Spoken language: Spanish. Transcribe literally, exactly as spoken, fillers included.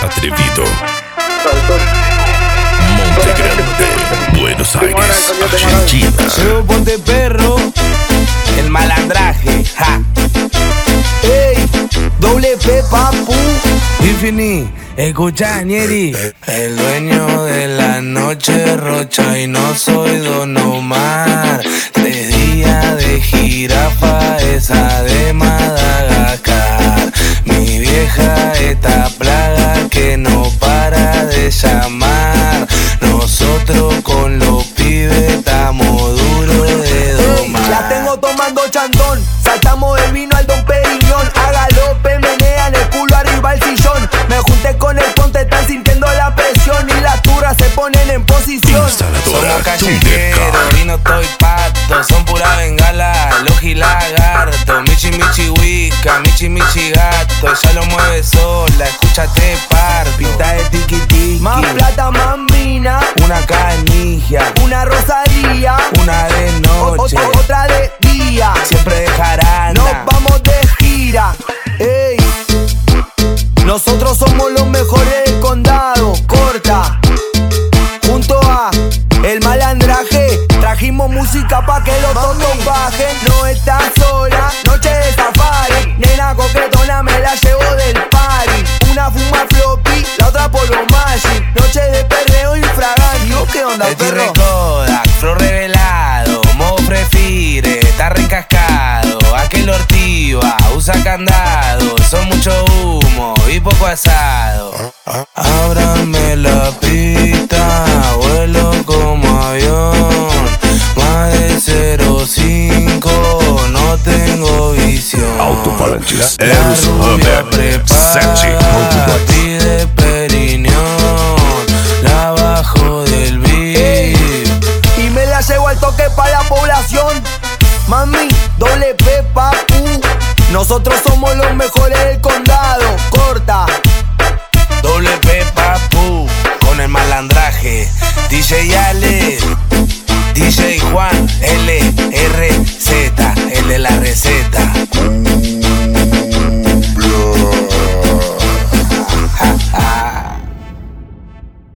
atrevido. Monte Grande, Buenos Aires, Argentina. Llevo ponte perro, el malandraje, ja. Ey, doble P, papu. Infini, escucha, Ñeri. El dueño de la noche rocha y no soy Don Omar. Tres días de jirafa, esa de Madagascar. Mi vieja esta plaga que no para de llamar. Nosotros con los pibes estamos duros de domar. Ey, la tengo tomando chandón, saltamos del vino al Don Periñón. A galope menean el culo arriba al sillón. Me junté con el ponte, están sintiendo la presión y las turras se ponen en posición. Somos callejeros y no estoy pato, son pura bengala, logi lagarto. Michi michi wicca, michi michi gato. Ella lo mueve sola, escúchate parto. Pinta de tiki tiki, Más plata, más mina, una canilla, una rosalía, una de o- noche, o- otra de día. siempre de jarana. Nos vamos de gira, ey. Nosotros somos los mejores del condado, corta. Junto a El Malandraje, trajimos música pa' que los tontos bajen. No estás sola, noche de safari. Nena coquetona, me la llevo del party. Una fuma floppy, la otra polo magic. Noche de perreo infragante. ¿Y vos qué onda, El perro? Kodak, flow revelado, modo prefire, está reencascado. Aquel ortiva, usa candado, son mucho humo y poco asado. Ábrame la pista, vuelo como avión. Más de cero cinco, no tengo visión. Alto-falantes, La Eros rubia Hammer, Sexy preparada, Multiplex. pide Periñón, la bajo del beat. Y me la llevo al toque pa' la población. Mami, doble P, papu. Nosotros somos los mejores del condado.